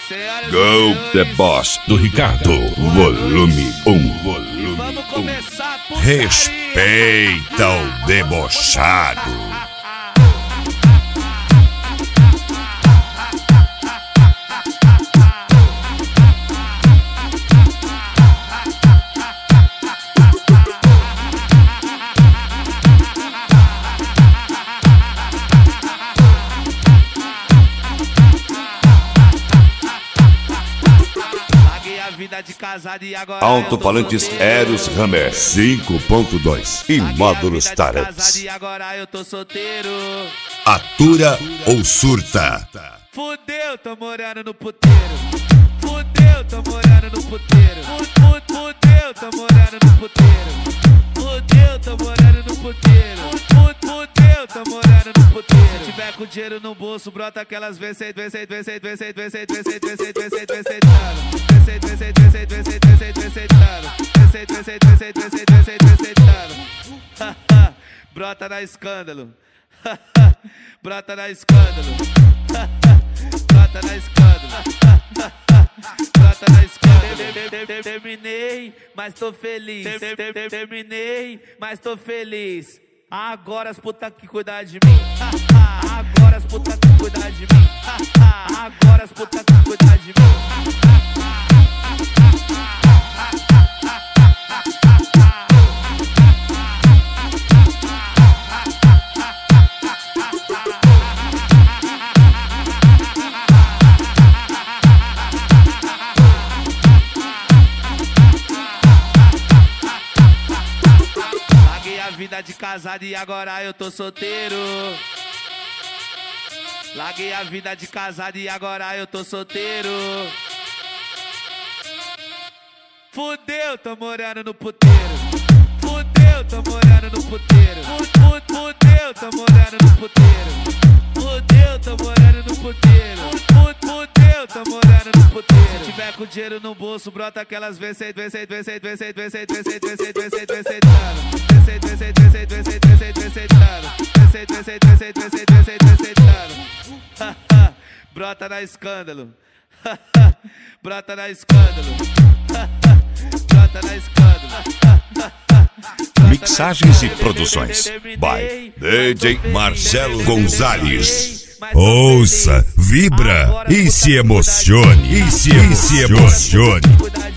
Go The Boss do Ricardo. Volume 1. Vamos começar a putaria. Respeita o debochado. Vida de casado e agora Alto-falantes Eros Hammer 5.2 e módulos Tareps. E agora eu tô solteiro. Atura ou surta? Fudeu, tô morando no puteiro. Fudeu, tô morando no puteiro. Fudeu, tô morando no puteiro. Fudeu, tô morando no puteiro. Fudeu, tô morando no puteiro. Se tiver com dinheiro no bolso, brota aquelas vezes. Brota na escândalo. Brota na escândalo. Brota na escândalo. Brota na escândalo. Terminei, mas tô feliz. Terminei, mas tô feliz. Agora as putas que cuidar de mim. Agora as putas que cuidar de mim. Agora as putas que cuidar de mim. Vida de casado e agora eu tô solteiro. Larguei a vida de casado e agora eu tô solteiro. Fudeu, tô morando no puteiro. Fudeu, tô morando no puteiro. Fudeu, tô morando no puteiro. Fudeu, tô morando no puteiro. Fudeu, tô morando no puteiro. Se tiver com dinheiro no bolso, brota aquelas vezes. Brota na escândalo. Brota na escândalo. Brota na escândalo. Mixagens e produções by DJ Marcelo Gonzalez. Ouça, vibra e se emocione.